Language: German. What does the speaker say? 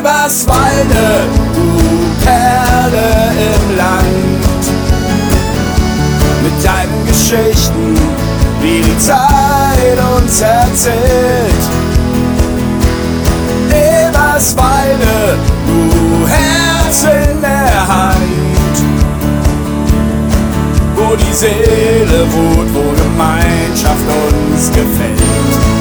Eberswalde, du Perle im Land, mit deinen Geschichten, wie die Zeit uns erzählt. Eberswalde, du Herz in der Hand, wo die Seele ruht, wo Gemeinschaft uns gefällt.